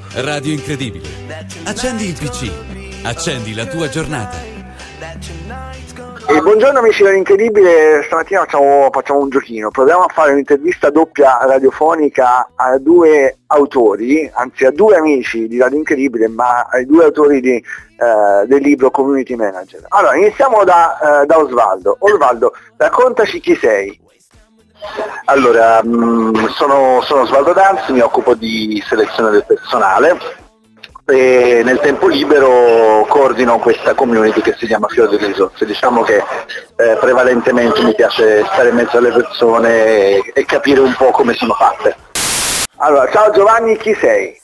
Radio Incredibile. Accendi il PC. Accendi la tua giornata. Buongiorno amici dell'Incredibile, stamattina facciamo un giochino, proviamo a fare un'intervista doppia radiofonica a due autori, anzi a due amici di Radio Incredibile, ma ai due autori del libro Community Manager. Allora, iniziamo da Osvaldo. Osvaldo, raccontaci chi sei. Allora, sono Osvaldo Danzi, mi occupo di selezione del personale e nel tempo libero coordino questa community che si chiama Fior di Risorse. Diciamo che prevalentemente mi piace stare in mezzo alle persone e capire un po' come sono fatte. Allora, ciao Giovanni, chi sei?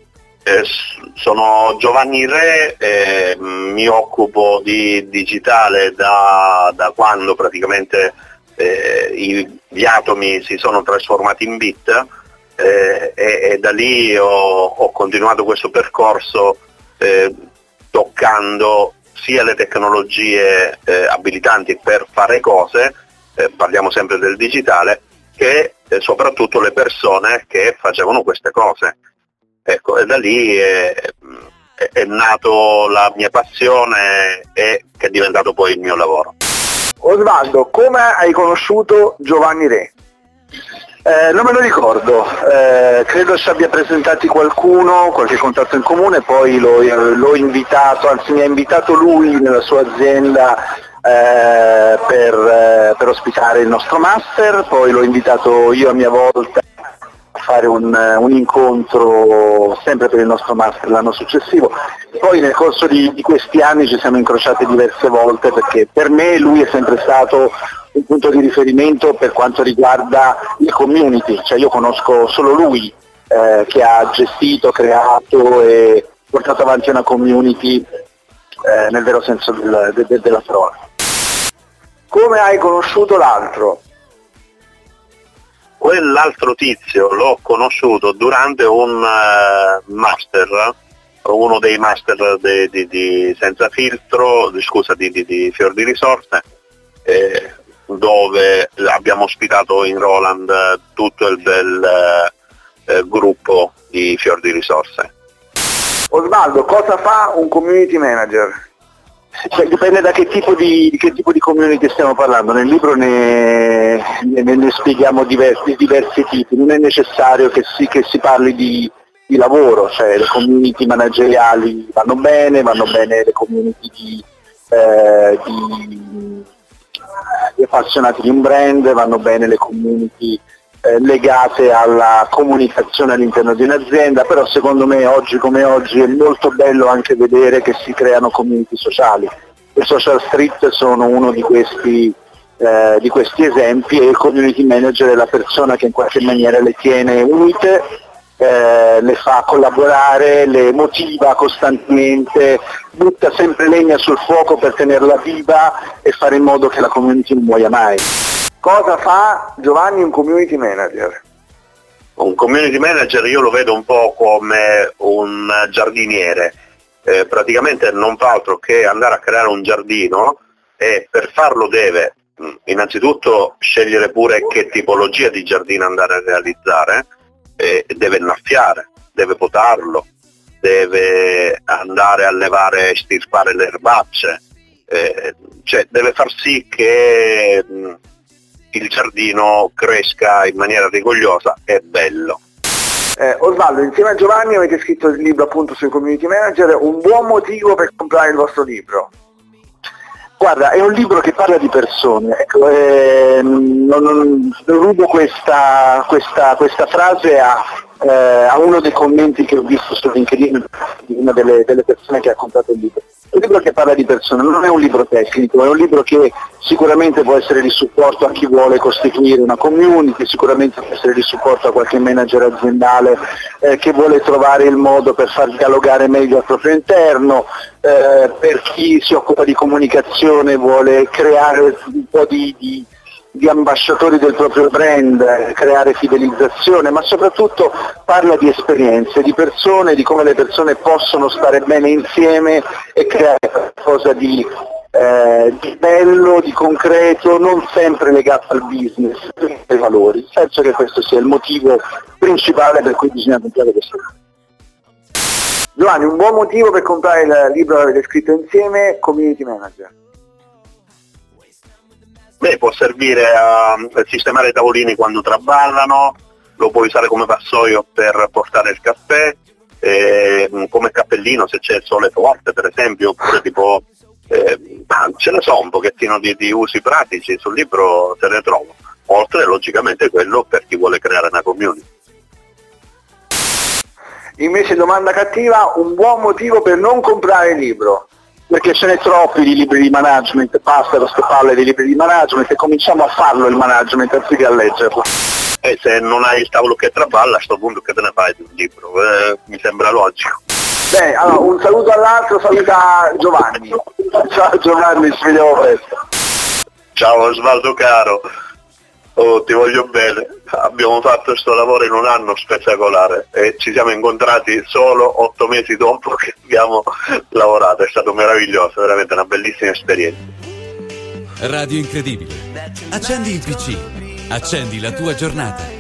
Sono Giovanni Re, mi occupo di digitale da quando praticamente gli atomi si sono trasformati in bit. E da lì ho continuato questo percorso toccando sia le tecnologie abilitanti per fare cose, parliamo sempre del digitale, che soprattutto le persone che facevano queste cose. Ecco, e da lì è nato la mia passione e che è diventato poi il mio lavoro. Osvaldo, come hai conosciuto Giovanni Re? Non me lo ricordo, credo ci abbia presentati qualche contatto in comune, poi l'ho invitato, anzi mi ha invitato lui nella sua azienda per ospitare il nostro master, poi l'ho invitato io a mia volta a fare un incontro sempre per il nostro master l'anno successivo. Poi nel corso di questi anni ci siamo incrociati diverse volte perché per me lui è sempre stato un punto di riferimento per quanto riguarda il community, cioè io conosco solo lui che ha gestito, creato e portato avanti una community nel vero senso della parola. Come hai conosciuto l'altro? Quell'altro tizio l'ho conosciuto durante un master, uno dei master di Senza Filtro, di Fior di Risorse, dove abbiamo ospitato in Roland tutto il bel gruppo di Fior di Risorse. Osvaldo, cosa fa un community manager? Dipende da che tipo di community stiamo parlando. Nel libro ne spieghiamo diversi tipi, non è necessario che si parli di lavoro, cioè le community manageriali vanno bene le community di appassionati di un brand, vanno bene le community legate alla comunicazione all'interno di un'azienda, però secondo me oggi come oggi è molto bello anche vedere che si creano community sociali. Le social street sono uno di questi esempi e il community manager è la persona che in qualche maniera le tiene unite, le fa collaborare, le motiva costantemente, butta sempre legna sul fuoco per tenerla viva e fare in modo che la community non muoia mai. Cosa fa Giovanni un community manager? Un community manager io lo vedo un po' come un giardiniere, praticamente non fa altro che andare a creare un giardino e per farlo deve innanzitutto scegliere pure che tipologia di giardino andare a realizzare, deve innaffiare, deve potarlo, deve andare a levare e stirpare le erbacce, cioè deve far sì che il giardino cresca in maniera rigogliosa e bello. Osvaldo, insieme a Giovanni avete scritto il libro appunto sui community manager, un buon motivo per comprare il vostro libro? Guarda, è un libro che parla di persone, ecco, non rubo questa frase a uno dei commenti che ho visto su LinkedIn di una delle persone che ha comprato il libro. È un libro che parla di persone, non è un libro tecnico, è un libro che sicuramente può essere di supporto a chi vuole costituire una community, sicuramente può essere di supporto a qualche manager aziendale che vuole trovare il modo per far dialogare meglio al proprio interno, per chi si occupa di comunicazione vuole creare un po' di ambasciatori del proprio brand, creare fidelizzazione, ma soprattutto parla di esperienze, di persone, di come le persone possono stare bene insieme e creare qualcosa di bello, di concreto, non sempre legato al business, ai valori. Penso che questo sia il motivo principale per cui bisogna comprare questo libro. Giovanni, un buon motivo per comprare il libro che avete scritto insieme, Community Manager. Beh, può servire a sistemare i tavolini quando traballano, lo puoi usare come vassoio per portare il caffè, come cappellino se c'è il sole forte per esempio, oppure tipo ce ne so un pochettino di usi pratici, sul libro se ne trovo, oltre logicamente quello per chi vuole creare una community. Invece domanda cattiva, un buon motivo per non comprare il libro. Perché ce n'è troppi di libri di management, basta queste palle di libri di management e cominciamo a farlo il management anziché a leggerlo. E se non hai il tavolo che traballa, a sto punto che te ne fai di un libro? Mi sembra logico. Bene, allora un saluto all'altro, saluta Giovanni. Ciao Giovanni, ci vediamo presto. Ciao Osvaldo caro, oh, ti voglio bene, abbiamo fatto questo lavoro in un anno spettacolare e ci siamo incontrati solo 8 mesi dopo che abbiamo lavorato, è stato meraviglioso, veramente una bellissima esperienza. Radio Incredibile. Accendi il PC. Accendi la tua giornata.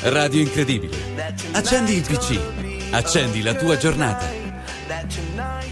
Radio Incredibile. Accendi il PC. Accendi la tua giornata.